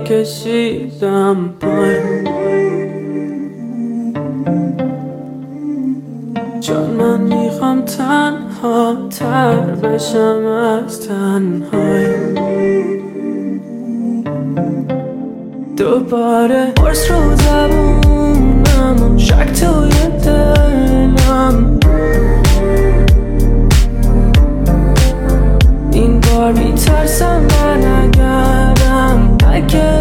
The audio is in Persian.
کشیدم پایین، چون من میخوام تنها تر بشم از تنهایی. دوباره قرص رو زبونم و شک توی دلم، این بار میترسم برنگردم. اگه